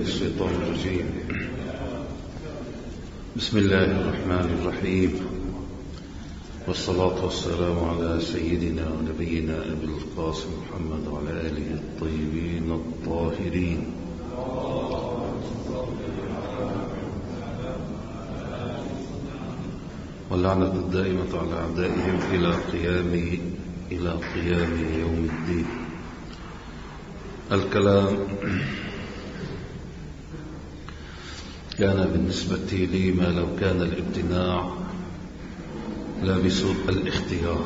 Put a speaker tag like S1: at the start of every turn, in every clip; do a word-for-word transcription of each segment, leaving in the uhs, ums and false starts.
S1: من الشيطان الرجيم. بسم الله الرحمن الرحيم، والصلاة والسلام على سيدنا ونبينا أبي القاسم محمد وعلى آله الطيبين الطاهرين. واللعنة الدائمة على أعدائهم إلى قيام إلى قيام يوم الدين. الكلام كان بالنسبة لي ما لو كان الامتناع لابس الاختيار،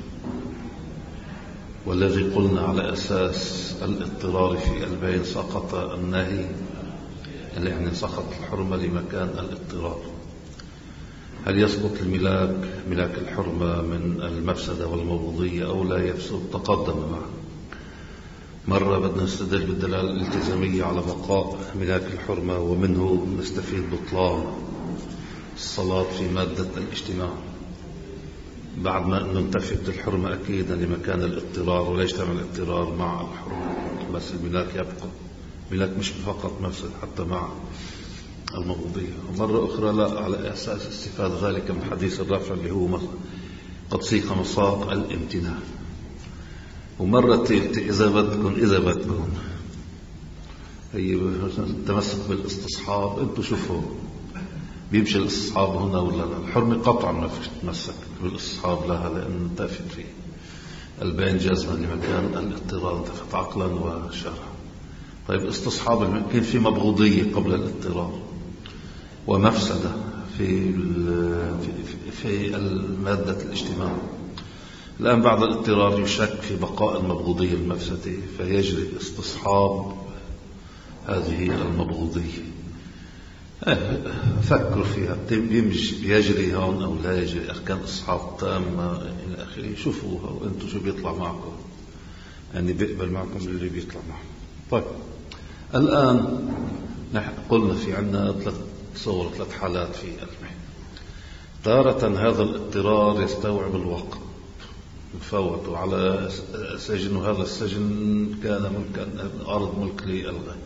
S1: والذي قلنا على أساس الاضطرار في البين سقط النهي، يعني سقط الحرمة لمكان الاضطرار. هل يسقط الملاك ملاك الحرمة من المفسدة والمبغضية أو لا يفسد؟ تقدم معه مرة. بدنا نستدل بالدلالة الالتزامية على بقاء ملاك الحرمة، ومنه نستفيد بطلان الصلاة في مادة الاجتماع بعد ما أنه انتفت الحرمة أكيدا لمكان الاضطرار، ولا يجتمع الاضطرار مع الحرمة، بس الملاك يبقى ملاك مش فقط مفسد حتى مع المبغضية. ومرة أخرى لا، على أساس استفادة ذلك من حديث الرفع اللي هو قد سيق مصاق الامتناع. ومرة إذا بدكم إذا بدكم هي تمسك بالاستصحاب. انتوا شوفوا بيمشي الاستصحاب هنا ولا لا؟ الحرمة قطعا ما فيش تمسك بالاستصحاب لها، لأن انتفت في البين جزما لمكان الاضطرار، انتفت عقلا وشرعا. طيب استصحاب الممكن في مبغوضية قبل الاضطرار ومفسدة في في المادة الاجتماع. الآن بعد الاضطرار يشك في بقاء المبغوضية المفسدة، فيجري استصحاب هذه المبغوضية. فكروا فيها، يجري هون أو لا يجري، أركان استصحاب تامة إلى آخره. شوفوها وأنتم شو بيطلع معكم، يعني بيقبل معكم اللي بيطلع معكم. طيب الآن نحن قلنا في عنا ثلاث صور، ثلاث حالات في المحن. تارة هذا الاضطرار يستوعب الوقت، فوتوا على سجن، وهذا السجن كان ملكا أرض ملك للغير،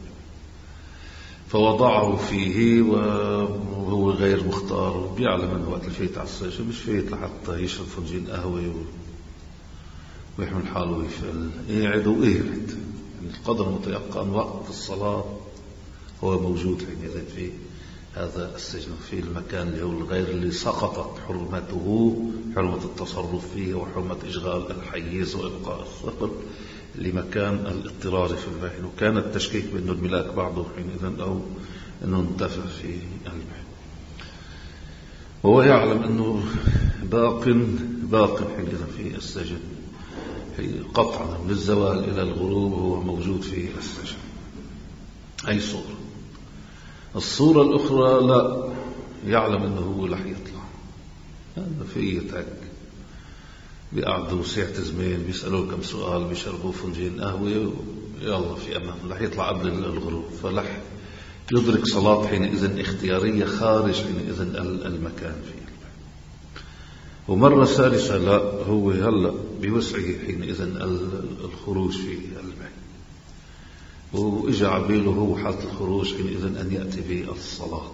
S1: فوضعه فيه وهو غير مختار. بيعلم أنه وقت الفيت على السجن مش فيت لحتى يشرب فنجين قهوة ويحمل حاله ويفعل يقعد ويقعد. القدر متيقن وقت الصلاة هو موجود حينئذ في هذا السجن، في المكان اللي هو الغير اللي سقطت حرمته، حرمة التصرف فيه وحرمة إشغال الحيز وإبقاء الثقل لمكان الاضطرار في البين. وكان التشكيك بأنه الملاك بعضه حينئذ أو أنه انتفع في البين، وهو يعلم أنه باق باق حينئذ في السجن قطعا من الزوال إلى الغروب، وهو موجود في السجن. أي صورة. الصورة الأخرى لا، يعلم أنه هو رح يطلع، هذا في يتأكد. بيقعدوا ساعة زمان بيسألوا كم سؤال، بيشربوا فنجين قهوة، يلا في أمان رح يطلع قبل الغروب، فلح يدرك صلاة حينئذ اختيارية خارج حينئذ المكان فيه. ومرة ثالثة لا، هو هلأ بوسعه حينئذ الخروج في البيت، وإجا عبيله هو حالة الخروج حينئذ أن يأتي بالصلاة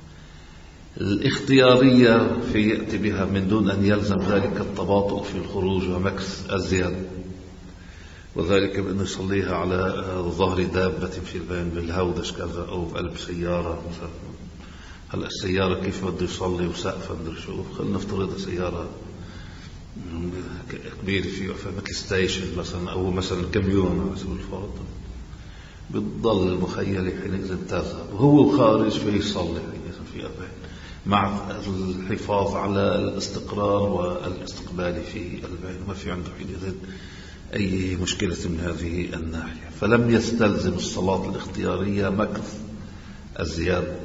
S1: الاختيارية في يأتي بها من دون أن يلزم ذلك التباطؤ في الخروج ومكس الزيادة، وذلك بأنه يصليها على ظهر دابة في البين بالهودج كذا أو بقلب سيارة مثلا. هلا السيارة كيف بده يصلي وسقفها مدري شو، خلينا نفترض سيارة كبيرة في مثل ستيشن مثلا، أو مثلا كاميون على سبيل الفرض، بتضل المخيلة حينئذ تذهب وهو خارج فيصلي حينئذ في البين مع الحفاظ على الاستقرار والاستقبال في البين، ما في عنده حينئذ أي مشكلة من هذه الناحية. فلم يستلزم الصلاة الاختيارية مكث الزيادة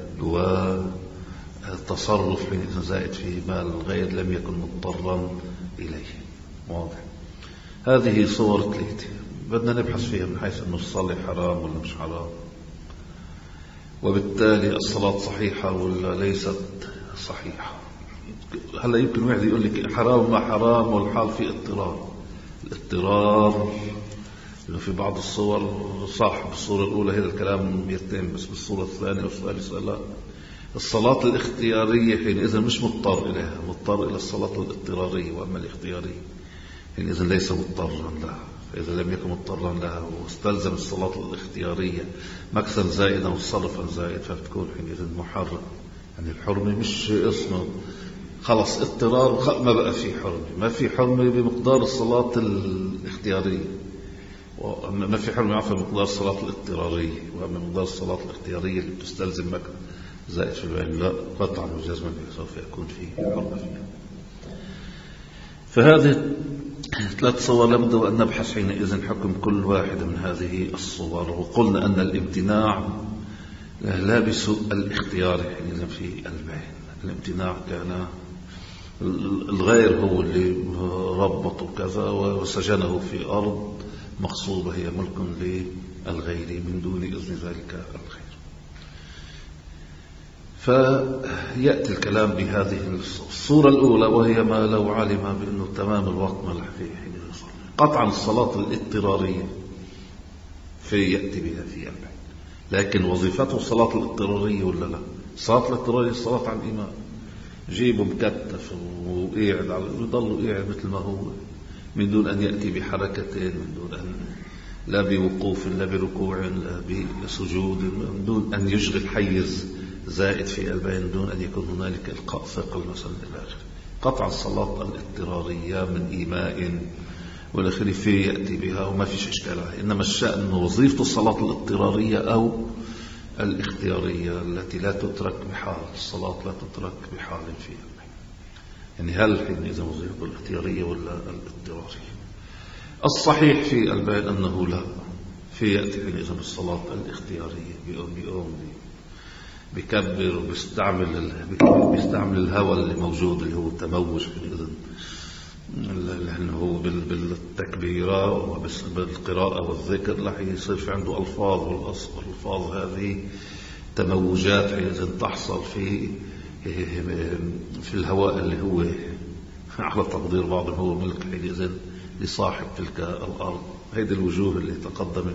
S1: والتصرف حينئذ زائد في مال الغير لم يكن مضطرا إليه. واضح؟ هذه صور ثلاثة بدنا نبحث فيها من حيث أنه الصلاة حرام ولا مش حرام، وبالتالي الصلاة صحيحة ولا ليست صحيحة. هلا يمكن واحد يقول لك حرام ما حرام والحال في اضطرار. الاضطرار إنه في بعض الصور صح بالصورة الأولى هذا الكلام يتم، بس بالصورة الثانية والثالثة لا. الصلاة الاختيارية حينئذ مش مضطر إليها، مضطر إلى الصلاة الاضطرارية، وأما الاختيارية حينئذ ليس مضطرا لها. فإذا لم يكن مضطرا لها واستلزم الصلاة الاختيارية مكسا زائدا وصرفا زائد فبتكون حينئذ محرم. يعني الحرمة مش اسمه خلص اضطرار ما بقى في حرمة، ما في حرمة بمقدار الصلاة الاختيارية، ما في حرمة عفوا بمقدار الصلاة الاضطرارية. وأما مقدار الصلاة الاختيارية اللي بتستلزم مكة زائد في العلم لا قطعا وجزما سوف يكون فيه حرمة فيها. فهذه ثلاث صور لابد وأن نبحث حينئذ حكم كل واحدة من هذه الصور. وقلنا أن الامتناع لابس الاختيار حينئذ في البين. الامتناع كان الغير هو اللي ربطه كذا وسجنه في أرض مغصوبة هي ملك للغير من دون إذن ذلك الغير. فيأتي الكلام بهذه الصورة الأولى وهي ما لو علم بأنه تمام الوقت ما لح فيه حين يصلي. قطعا الصلاة الاضطرارية في يأتي بها في البيت، لكن وظيفته الصلاة الاضطرارية ولا لا؟ الصلاة الاضطرارية الصلاة على الإمام، جيبه مكتف وقاعد على يضل قاعد مثل ما هو من دون أن يأتي بحركتين، من دون أن لا بوقوف لا بركوع لا بسجود، من دون أن يشغل حيز زائد في البين، دون أن يكون هنالك إلقاء ثقل مثلا إلى آخره. قطع الصلاة الاضطرارية من إيماء والآخر في يأتي بها وما فيش إشكال عليه. إنما الشأن وظيفة الصلاة الاضطرارية أو الاختيارية التي لا تترك بحال، الصلاة لا تترك بحال فيها. يعني هل حينئذ وظيفة الاختيارية ولا الاضطرارية؟ الصحيح في البين أنه لا، في يأتي حينئذ بالصلاة الاختيارية بيقوم بيقوم بيكبر وبيستعمل بيستعمل الهوى اللي موجود اللي هو التموج حينئذ اللي هو بالتكبيرة وبالقراءة والذكر رح يصير في عنده ألفاظ، والألفاظ هذه تموجات حينئذ تحصل في في الهواء اللي هو على تقدير بعضهم هو ملك حينئذ لصاحب تلك الأرض. هذه الوجوه اللي تقدمت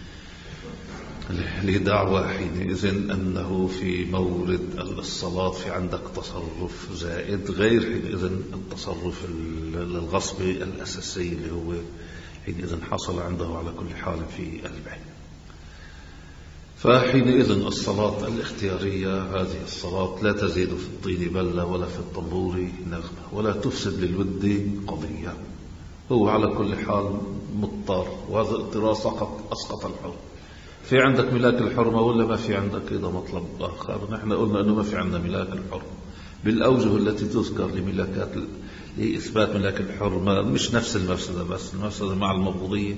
S1: لدعوة حينئذ أنه في مورد الصلاة في عندك تصرف زائد غير حينئذ التصرف الغصب الأساسي اللي هو حينئذ حصل عنده على كل حال في البين. فحينئذ الصلاة الاختيارية هذه الصلاة لا تزيد في الطين بلة ولا في الطنبور نغمة ولا تفسد للود قضية. هو على كل حال مضطر، وهذا الاضطرار سقط أسقط الحرم. في عندك ملاك الحرمة ولا ما في عندك؟ إذا مطلب آخر نحن قلنا أنه ما في عندنا ملاك الحرمة بالأوجه التي تذكر لملاكات لإثبات ملاك الحرمة، مش نفس المفسدة، بس المفسدة مع المفضية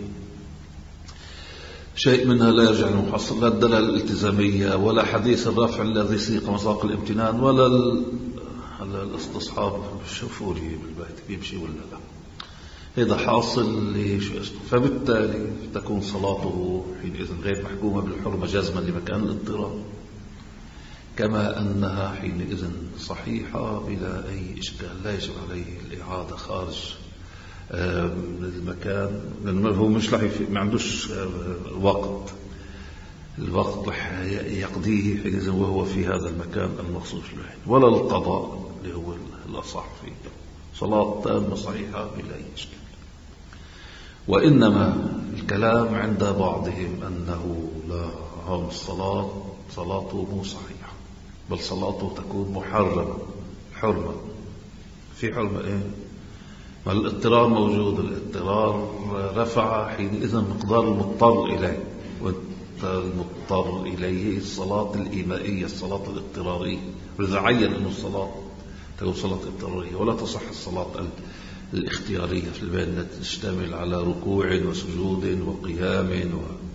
S1: شيء منها لا يرجع للمحصل، لا الدلالة الالتزامية ولا حديث الرفع الذي سيق مصداق الامتنان ولا الاستصحاب شوفوا لي بالبيت بيمشي ولا لا. إذا حاصل ليش اسمه، فبالتالي تكون صلاته حينئذ غير محكومة بالحرمة جزما لمكان الاضطرار، كما أنها حينئذ صحيحة بلا أي إشكال، لا يجب عليه الإعادة خارج المكان، لأنه هو مش رح ما عندوش وقت، الوقت رح يقضيه حينئذ وهو في هذا المكان المخصوص له، ولا القضاء اللي هو الأصح فيه. صلاة تامة صحيحة بلا أي إشكال. وإنما الكلام عند بعضهم أنه لا، هم الصلاة صلاته مو صحيحة، بل صلاته تكون محرمة. حرمة في حرمة إيه؟ ما الاضطرار موجود، الاضطرار رفع حينئذ مقدار المضطر إليه، والمضطر إليه الصلاة الإيمائية الصلاة الاضطرارية، وإذا عين أن الصلاة تكون صلاة اضطرارية، ولا تصح الصلاة الاختيارية في البيت التي تشتمل على ركوع وسجود وقيام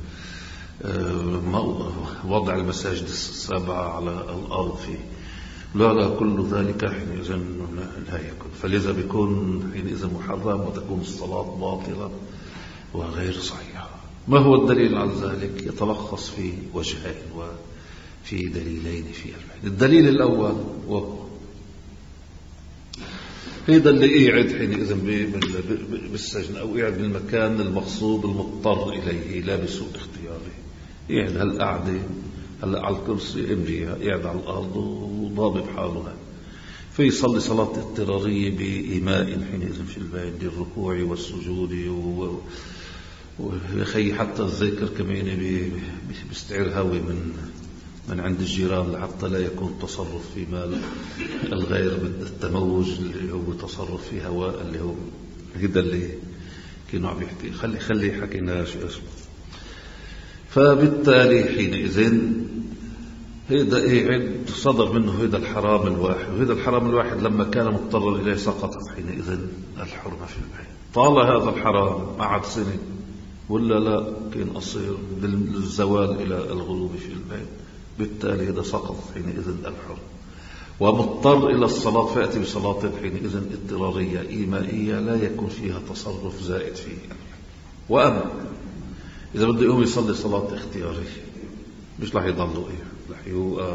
S1: ووضع المساجد السبعة على الأرض فيه، لا لا كل ذلك حينئذ لا يكون. فلذا بيكون حينئذ محرم وتكون الصلاة باطلة وغير صحيحة. ما هو الدليل على ذلك؟ يتلخص في وجهين وفي دليلين في البيت. الدليل الأول وهو هيدا اللي قاعد حينئذ بالسجن أو قاعد بالمكان المغصوب المضطر إليه لا بسوء اختياره. قاعد هالقعدة هلا على الكرسي امريها قاعد على الأرض وضابط حاله، في يصلي صلاة اضطرارية بإيماء حينئذ في البيت بالركوع والسجود و ويخي حتى الذكر كمان بيستعير هوي من من عند الجيران لحتى لا يكون تصرف في مال الغير بالتموج اللي هو تصرف في هواء اللي هو هذا اللي كانوا عم يحكي. خلي خلي حكينا شو اسمه. فبالتالي حينئذ هيدا قاعد صدر منه هيدا الحرام الواحد، وهيدا الحرام الواحد لما كان مضطرا إليه سقطت حينئذ الحرمة في البيت. طال هذا الحرام قعد سنة ولا لا كان قصير للزوال إلى الغروب في البيت، بالتالي هذا سقط حينئذ الحرمة. ومضطر إلى الصلاة فأتي بصلاة حينئذ اضطرارية إيمائية لا يكون فيها تصرف زائد فيه. وأما إذا بده يقوم يصلي صلاة اختيارية مش رح يضلوا إيه، رح يوقف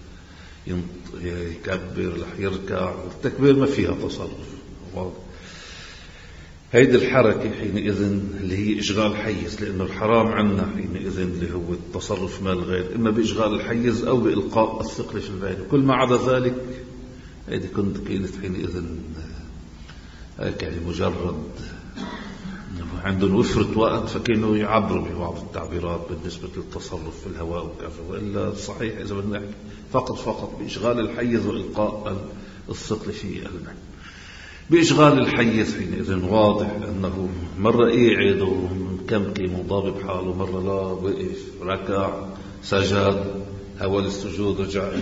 S1: يكبر رح يركع، التكبير ما فيها تصرف. هيدي الحركة حينئذ اللي هي إشغال حيز، لأنه الحرام عنا حينئذ اللي هو التصرف مال الغير إما بإشغال الحيز أو بإلقاء الثقل في البين. كل ما عدا ذلك هيدي كنت كانت حينئذ يعني مجرد عندهم وفرة وقت فكانوا يعبروا ببعض التعبيرات بالنسبة للتصرف في الهواء وكذا. وإلا صحيح إذا بدنا نحكي فقط فقط بإشغال الحيز وإلقاء الثقل في البين. بإشغال الحيز حينئذ واضح أنه مرة قاعد ومكمكم وضابط حاله، مرة لا وقف ركع سجد هول السجود رجع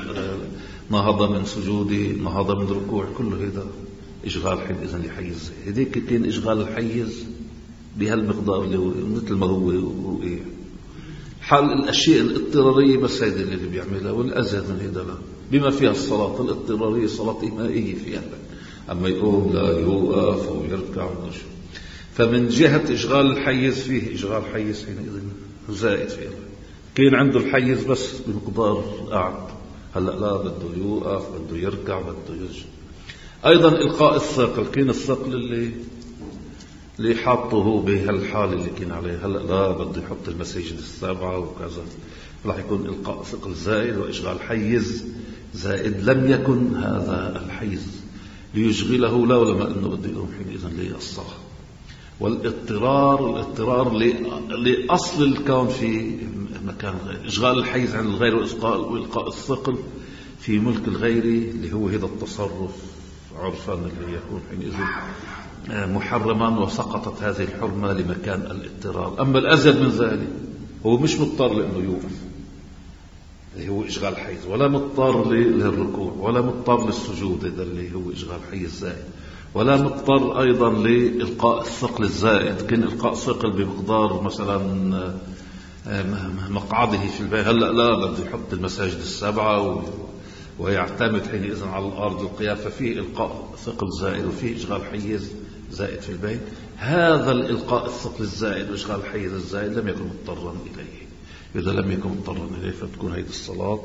S1: نهض من سجودي نهض من ركوع، كله هذا إشغال حينئذ لحيز. هذيك كان إشغال الحيز بهالمقدار اللي هو مثل ما هو وإيه حال الأشياء الاضطرارية بس هذا اللي بيعملها، والأزيد من هذا لا. بما فيها الصلاة الاضطرارية صلاة إيمائية فيها، أما يقوم لا يوقف ويركع ونشو. فمن جهة إشغال الحيز فيه إشغال حيز حينئذ زائد فيه. كان عنده الحيز بس بمقدار قعد، هلأ لا بده يوقف بده يركع بده يرجع. أيضا إلقاء الثقل، كان الثقل اللي اللي حاطه بهالحال اللي كان عليه، هلأ لا بده يحط المساجد السبعة وكذا، راح يكون إلقاء ثقل زائد وإشغال حيز زائد. لم يكن هذا الحيز ليشغله لا ولما أنه بده يقوم حينئذ للصلاة. والاضطرار الاضطرار لأصل الكون في مكان غير، إشغال الحيز عن الغير وإلقاء الثقل في ملك الغير اللي هو هذا التصرف عرفا اللي يكون حينئذ محرما، وسقطت هذه الحرمة لمكان الاضطرار. أما الأزيد من ذلك هو مش مضطر لأنه يوقف اللي هو إشغال حيز، ولا مضطر للركوع، ولا مضطر للسجود هذا اللي هو إشغال حيز زائد، ولا مضطر أيضا لإلقاء الثقل الزائد. كان إلقاء ثقل بمقدار مثلا مقعده في البيت، هلأ لا بده يحط المساجد السبعة ويعتمد حينئذ على الأرض القيام، ففيه إلقاء ثقل زائد وفيه إشغال حيز زائد في البيت. هذا الإلقاء الثقل الزائد وإشغال الحيز الزائد لم يكن مضطرا إليه. إذا لم يكن مضطرا إليه فتكون هذه الصلاة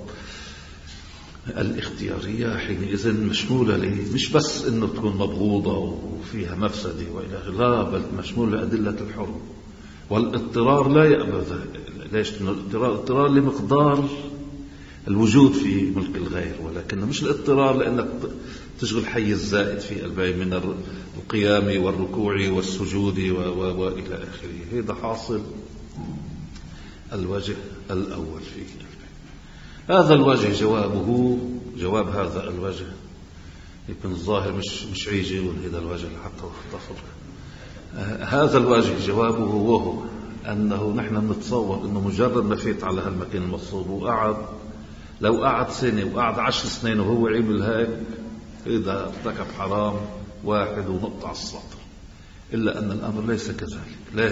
S1: الاختيارية حينئذ مشمولة ليه، مش بس إنه تكون مبغوضة وفيها مفسدة وإلى آخره، لا بل مشمولة لأدلة الحرم. والاضطرار لا يقبل ذلك. ليش؟ إنه الاضطرار اضطرار لمقدار الوجود في ملك الغير، ولكن مش الاضطرار لأنك تشغل حيز زائد في البيت من القيام والركوع والسجود وإلى آخره. هذا حاصل الوجه الأول فيه. هذا الوجه جوابه جواب هذا الوجه يكون الظاهر مش مش عيجي هذا الوجه حتى اختصر. هذا الوجه جوابه وهو أنه نحن نتصور أنه مجرد ما فيت على هالمكان المصوب وقعد، لو قعد سنة وقعد عشر سنين وهو عمل هيك إذا ارتكب حرام واحد ونقطع السطر. إلا أن الأمر ليس كذلك. لا،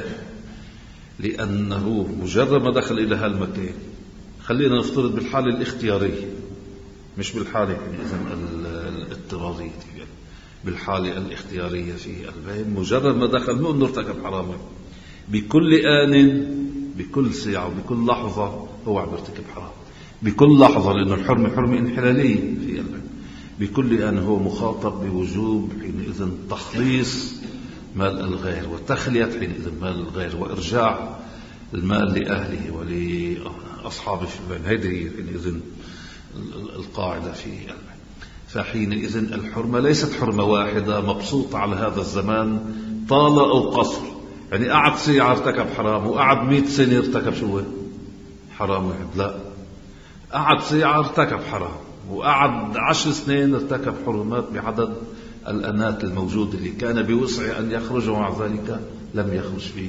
S1: لأنه مجرد ما دخل إلى هالمكان، خلينا نفترض بالحالة الاختيارية مش بالحالة إذن الاضطرارية، بالحالة الاختيارية في البيت، مجرد ما دخل مو أنه ارتكب حراما، بكل آن بكل ساعة وبكل لحظة هو عم يرتكب حرام، بكل لحظة، لأن الحرمة حرمة انحلالية في البيت. بكل أن هو مخاطب بوجوب حينئذ تخليص مال الغير وتخلية حينئذ مال الغير وإرجاع المال لأهله ولأصحابه في البين. هذه حينئذ القاعدة في البين. فحينئذ الحرمة ليست حرمة واحدة مبسوطة على هذا الزمان طال أو قصر. يعني قعد ساعة ارتكب حرام وقعد مئة سنة ارتكب شو حرام واحد، لا، قعد ساعة ارتكب حرام وقعد عشر سنين ارتكب حرمات بعدد الأنات الموجودة اللي كان بوسع أن يخرج ومع ذلك لم يخرج فيه.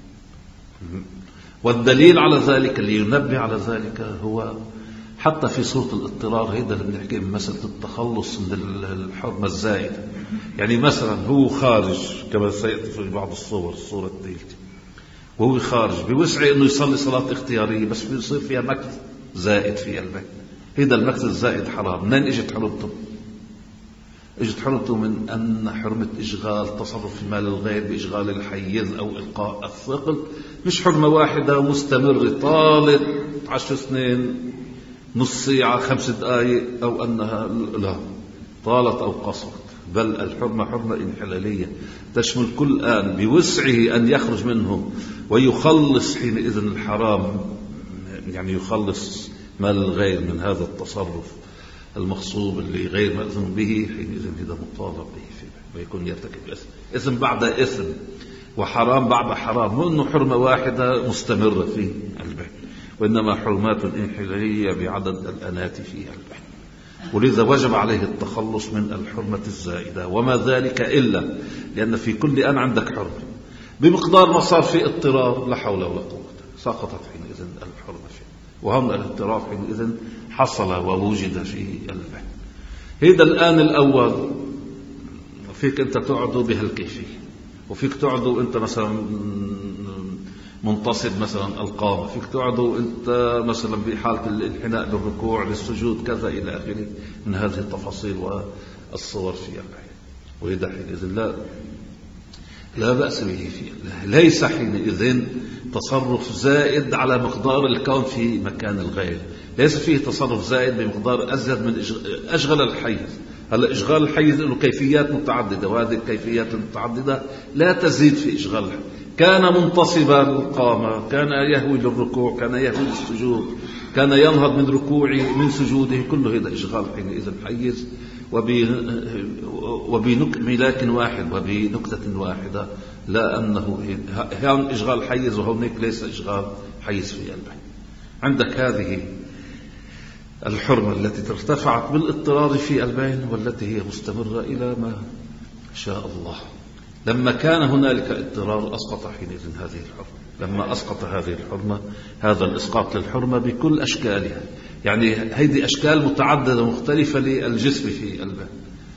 S1: والدليل على ذلك اللي ينبه على ذلك هو حتى في صورة الاضطرار. هيدا اللي بنحكي من مسألة التخلص من الحرمة الزائدة. يعني مثلا هو خارج كما سيأتي في بعض الصور، الصورة الثالثة، وهو خارج بوسعه انه يصلي صلاة اختيارية بس بيصير فيها مكث زائد في البيت. هيدا المكث الزائد حرام. منين اجت حرمته؟ اجت حرمته من ان حرمة اشغال تصرف في مال الغير باشغال الحيز او القاء الثقل، مش حرمة واحدة مستمرة طالت عشر سنين نص ساعة خمس دقائق أو أنها لا طالت أو قصرت، بل الحرمة حرمة انحلالية تشمل كل آن بوسعه أن يخرج منه ويخلص حينئذ الحرام، يعني يخلص مال الغير من هذا التصرف المغصوب اللي غير مأذون به. حينئذ هذا مطالب به ويكون يرتكب إثم إثم بعد إثم وحرام بعد حرام، مو أنه حرمة واحدة مستمرة في البيت، وإنما حرمات انحلالية بعدد الأنات فيها البحث. ولذا وجب عليه التخلص من الحرمة الزائدة، وما ذلك إلا لأن في كل آن عندك حرمة بمقدار ما صار في اضطرار لا حول ولا قوة سقطت حينئذ الحرمة فيه. وهم الاضطرار حينئذ حصل ووجد في البحث. هذا الآن الأول فيك أنت تعدو بهالكيفية، وفيك تعدو أنت مثلا منتصب مثلا القامة، فيك تعدو أنت مثلا بحالة الانحناء للركوع للسجود كذا إلى آخره من هذه التفاصيل والصور في البحث. وإذا حينئذ لا لا بأس به فيه، ليس حينئذ تصرف زائد على مقدار الكون في مكان الغير، ليس فيه تصرف زائد بمقدار أزيد من أشغل الحيز. هلا إشغال الحيز له كيفيات متعددة، وهذه الكيفيات المتعددة لا تزيد في إشغال الحيز. كان منتصبا القامة، كان يهوي للركوع، كان يهوي للسجود، كان ينهض من ركوعه من سجوده، كله هذا إشغال حينئذ الحيز وبملاك واحد وبنكتة واحدة، لا أنه هون إشغال حيز وهونيك ليس إشغال حيز في البحث. عندك هذه الحرمة التي ارتفعت بالاضطرار في البين والتي هي مستمرة إلى ما شاء الله. لما كان هنالك اضطرار أسقط حينئذ هذه الحرمة. لما أسقط هذه الحرمة، هذا الإسقاط للحرمة بكل أشكالها، يعني هذه أشكال متعددة مختلفة للجسم في البين،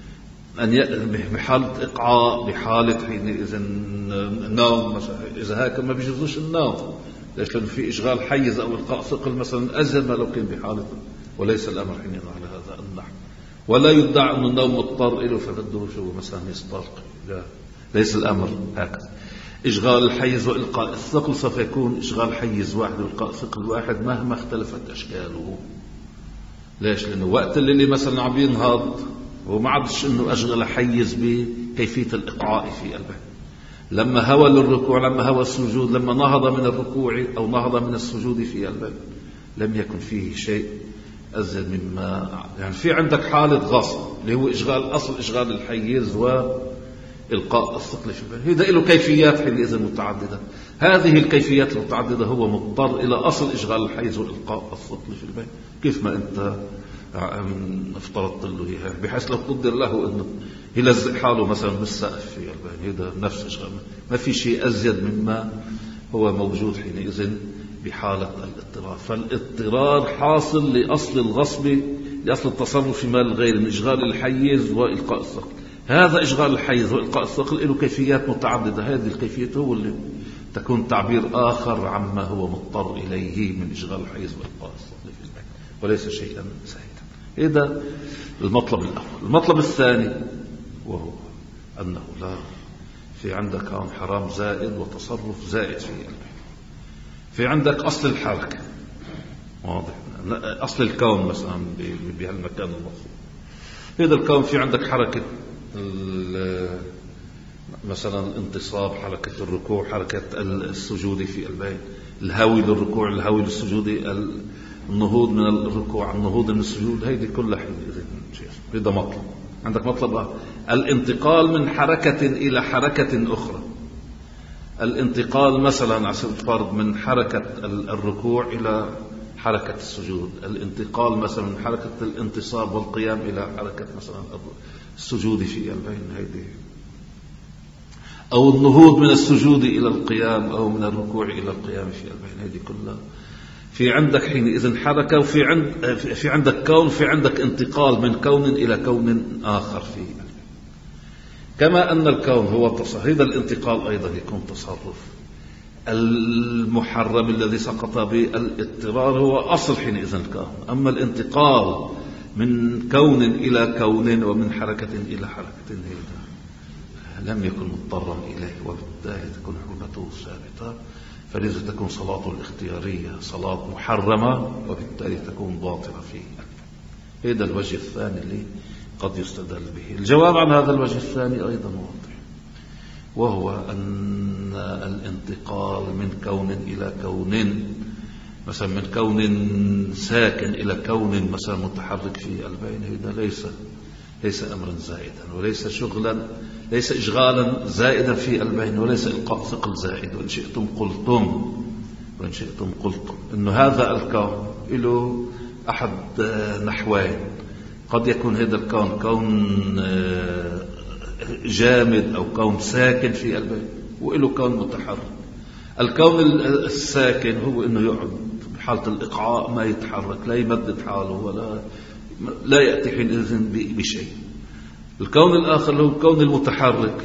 S1: أن بحالة إقعاء، بحالة حينئذ نوم مثلا، إذا هكذا ما بيجوزوش النوم لكن في إشغال حيز أو إلقاء ثقل مثلا أزل ما لو كان بحالة، وليس الأمر حينئذ على هذا النحو. ولا يدعى أن النوم مضطر إله فبده شو مثلا يسترق، لا، ليس الأمر هكذا. إشغال الحيز وإلقاء الثقل سوف يكون إشغال حيز واحد وإلقاء ثقل واحد مهما اختلفت أشكاله. ليش؟ لأنه وقت اللي مثلا عم ينهض وما عادش أنه أشغل حيز بكيفية الإقعاء في البحث. لما هوى للركوع، لما هوى السجود، لما نهض من الركوع أو نهض من السجود في البحث، لم يكن فيه شيء أزيد مما يعني في عندك حالة غصب اللي هو إشغال أصل إشغال الحيز وإلقاء الثقل في البين. هذا له كيفيات حينئذ متعددة. هذه الكيفيات المتعددة هو مضطر إلى أصل إشغال الحيز وإلقاء الثقل في البين كيف ما أنت افترضت له إياه، بحيث لو قدر له أنه يلزق حاله مثلا بالسقف في البين، هذا نفس إشغال، ما في شيء أزيد مما هو موجود حينئذ بحالة الاضطرار. فالاضطرار حاصل لأصل الغصب، لأصل التصرف في مال الغير من إشغال الحيز وإلقاء الثقل. هذا إشغال الحيز وإلقاء الثقل له كيفيات متعددة، هذه الكيفية هو اللي تكون تعبير آخر عما هو مضطر إليه من إشغال الحيز وإلقاء الثقل في البيت، وليس شيئا سهلا. هذا المطلب الأول. المطلب الثاني وهو أنه لا في عندك كون حرام زائد وتصرف زائد في البيت. في عندك أصل الحركة واضح، أصل الكون مثلا بهالمكان المطلوب، هذا الكون في عندك حركة مثلا الانتصاب، حركة الركوع، حركة السجود في البين، الهوي للركوع، الهوي للسجود، النهوض من الركوع، النهوض من السجود، هذه كلها هذا مطلب. عندك مطلب الانتقال من حركة إلى حركة أخرى. الانتقال مثلا على سبيل الفرض من حركة الركوع إلى حركة السجود، الانتقال مثلا من حركة الانتصاب والقيام إلى حركة مثلا السجود في البين هيدي، أو النهوض من السجود إلى القيام، أو من الركوع إلى القيام في البين، هيدي كلها في عندك حينئذ حركة. وفي عند في عندك كون، في عندك انتقال من كون إلى كون آخر في البين. كما أن الكون هو تصرف، هذا الانتقال أيضا يكون تصرف. المحرم الذي سقط بالاضطرار هو أصل حينئذ الكون. أما الانتقال من كون إلى كون ومن حركة إلى حركة هذا لم يكن مضطرا إليه، وبالتالي تكون حرمته ثابتة، فلذا تكون صلاة الاختيارية صلاة محرمة، وبالتالي تكون باطلة فيه. هذا الوجه الثاني اللي قد يستدل به. الجواب عن هذا الوجه الثاني أيضا واضح، وهو أن الانتقال من كون إلى كون، مثلا من كون ساكن إلى كون مثلا متحرك في البين، هذا ليس ليس أمرا زائدا، وليس شغلا، ليس إشغالا زائدا في البين، وليس إلقاء ثقل زائد. وإن شئتم قلتم وإن شئتم قلتم إنه هذا الكون له أحد نحوين. قد يكون هذا الكون كون جامد أو كون ساكن في البين، وإله كون متحرك. الكون الساكن هو إنه يقعد بحالة الإقعاء ما يتحرك، لا يمدد حاله ولا لا يأتي حينئذ بشيء. الكون الآخر له الكون المتحرك،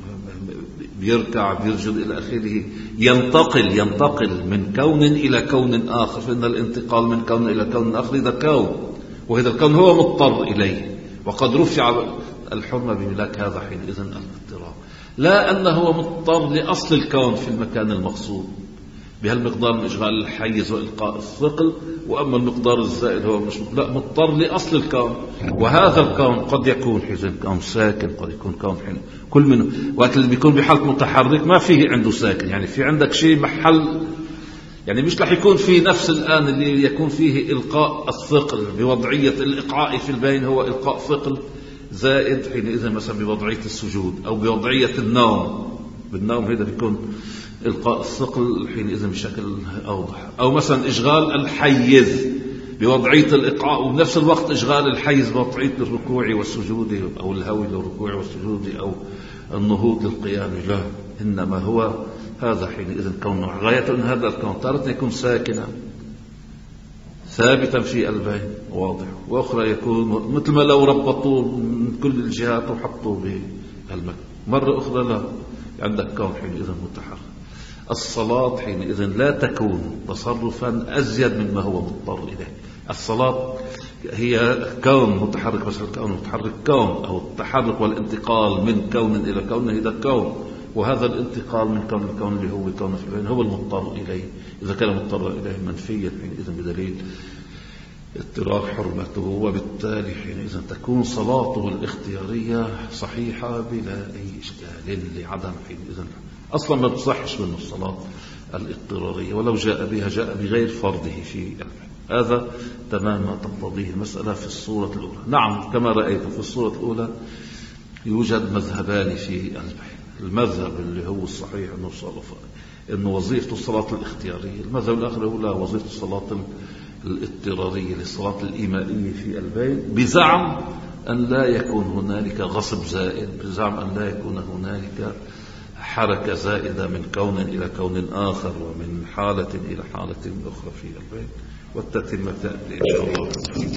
S1: بيركع بيرجد إلى آخره، ينتقل ينتقل من كون إلى كون آخر. فإن الانتقال من كون إلى كون آخر إذا كون، وهذا الكون هو مضطر إليه، وقد رفع الحرمة بملاك هذا حينئذ الاضطرار، لا أنه مضطر لأصل الكون في المكان المقصود بهالمقدار من إشغال الحيز وإلقاء الثقل، وأما المقدار الزائد هو مش لا مضطر لأصل الكون. وهذا الكون قد يكون حين كون ساكن، قد يكون كون حين كل منه. وقت اللي بيكون بحالة متحرك ما فيه عنده ساكن، يعني في عندك شيء محل، يعني مش رح يكون في نفس الآن اللي يكون فيه إلقاء الثقل بوضعية الإقعاء في البين، هو إلقاء ثقل زائد حينئذ مثلا بوضعية السجود، أو بوضعية النوم. بالنوم هذا بيكون إلقاء الثقل حينئذ بشكل أوضح، أو مثلا إشغال الحيز بوضعية الإقعاء، وبنفس الوقت إشغال الحيز بوضعية الركوع والسجود، أو الهوي للركوع والسجود، أو النهوض للقيام. لا، إنما هو هذا حينئذ كون غاية أن هذا الكون تارة يكون ساكنا ثابتا في البين واضح، وأخرى يكون مثل ما لو ربطوه من كل الجهات وحطوه بالمكان. مرة أخرى لا، عندك كون حينئذ متحرك. الصلاة حينئذ لا تكون تصرفا أزيد مما هو مضطر إليه. الصلاة هي كون متحرك، بس الكون متحرك كون، أو التحرك والانتقال من كون إلى كون، هذا كون. وهذا الانتقال من كون لكون اللي هو كون في البين هو المضطر إليه. إذا كان مضطر إليه منفيا حينئذ بدليل اضطرار حرمته، وبالتالي حينئذ تكون صلاته الاختيارية صحيحة بلا أي إشكال لعدم حينئذ أصلا ما بتصحش من الصلاة الاضطرارية، ولو جاء بها جاء بغير فرضه في البين. هذا تمام ما تقتضيه المسألة في الصورة الأولى. نعم، كما رأيت في الصورة الأولى يوجد مذهبان في البين. المذهب اللي هو الصحيح أنه, إنه وظيفة الصلاة الاختيارية. المذهب الآخر هو لا، وظيفة الصلاة الاضطرارية للصلاة الإيمائية في البين، بزعم أن لا يكون هنالك غصب زائد، بزعم أن لا يكون هنالك حركة زائدة من كون إلى كون آخر، ومن حالة إلى حالة أخرى في البين. والتتمة تأتي إن شاء الله.